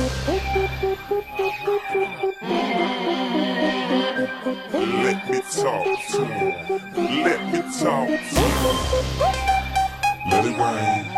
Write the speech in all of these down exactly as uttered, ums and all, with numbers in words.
Let me talk to him. Let me talk to him. Let it rain.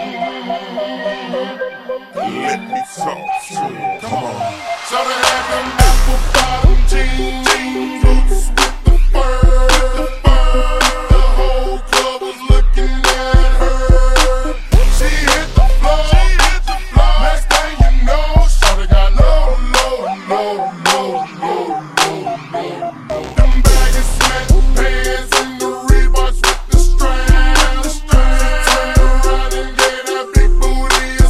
Let me talk to him. Come on. So they had them apple bottom jeans, jean boots with the fur, the fur. The whole club was looking at her. She hit the floor, she hit the floor. Next thing you know, shawty got low, low, low, low, low, low, low. Them baggy sweatpants and the Reeboks with the strap, the strap. Turned around and gave that big booty a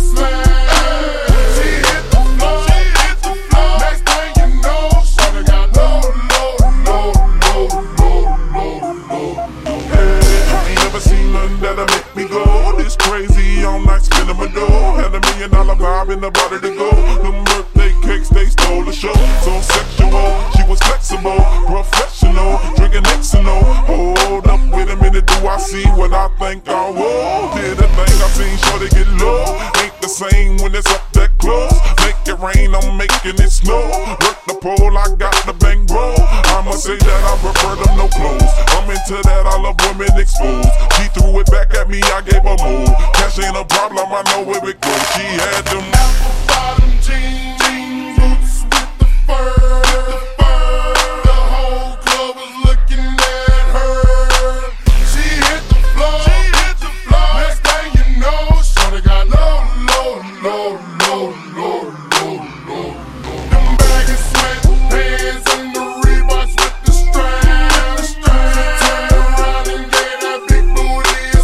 slam. She hit the floor, she hit the floor. Next thing you know, shawty got low, low, low, low, low, low, low. Hey, I ain't never seen nothing that'll make me go this crazy all night spinning my dough. Had a million dollar vibe in the body to go. Them birthday cakes, they stole the show. So sexual, she was flexible, professional, drinking Xano. Hold up, wait a minute, do I see what I think I will? Did a thing I seen shorty get low. Ain't the same when it's up that close. Make it rain, I'm making it snow. Work the pole, I got the bang bro. I'ma say that I prefer them no clothes. I'm into that, I love women exposed. She threw it back at me, I gave her move. Cash ain't a problem, I know where it goes. She had them apple bottom jeans, jean boots with the fur, the fur. The whole club was looking at her. She hit the floor, she hit the floor. Next thing you know, shawty got low, low, low, low, low, low, low. Them baggy sweatpants and the Reeboks with the strap, the strap. Turned around and gave that big booty a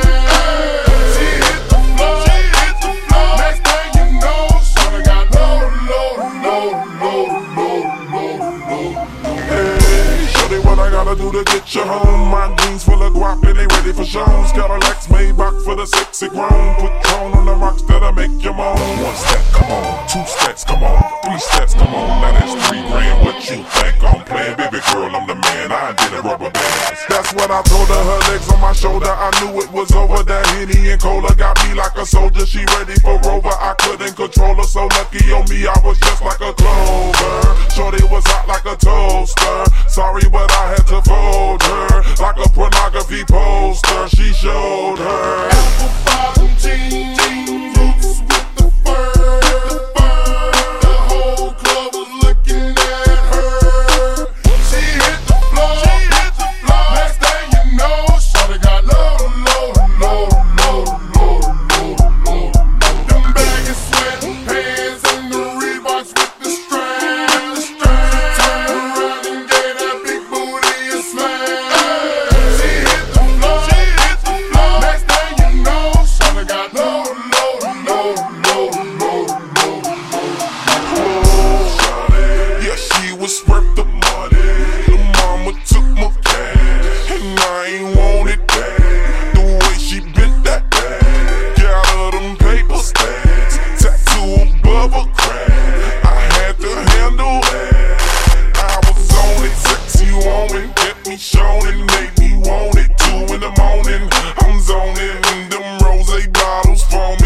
slam. She hit the floor, she hit the floor. Next thing you know, shawty got low, low, low, low, low, low, low. Hey, shorty, what I gotta do to get you home? My jeans full of guap and they ready for shows. Got a Lex Maybach for the sexy grown. Put tone on the rocks that'll make you moan. One step, come on. Two steps, come on. Three steps, come on. Now that's three grand. What you think I'm playing? Baby girl, I'm the man. I did a rubber band. That's what I told her. Her legs on my shoulder. I knew it was over. That Henny and Cola got me like a soldier. She ready for Rover. I couldn't control her. So lucky on me, I was just like a clover. Shorty was hot like a toaster. Sorry, but I had to fold her like a pornography poster. She showed her Apple bottom jeans, jean boots with the fur, the fur. The whole club was looking at her. She hit the floor, she hit the floor. Next thing you know, shawty got low, low, low, low, low, low, low. Them baggy sweatpants and the Reeboks with the strap, the strap. Turned around and gave that big booty a slam. She hit the floor, she hit the floor. Next thing you know, shawty got low, low, low, low, low, low, low. yeah, she was worth the money. The mama took my cash, and I ain't want it back. The way she bent that back, got her them paper stacks, tattoo above her crack. I had to handle that. I was on it, sexy woman, kept me showing, made me want it. Two in the morning, I'm zoning, them rose bottles foaming.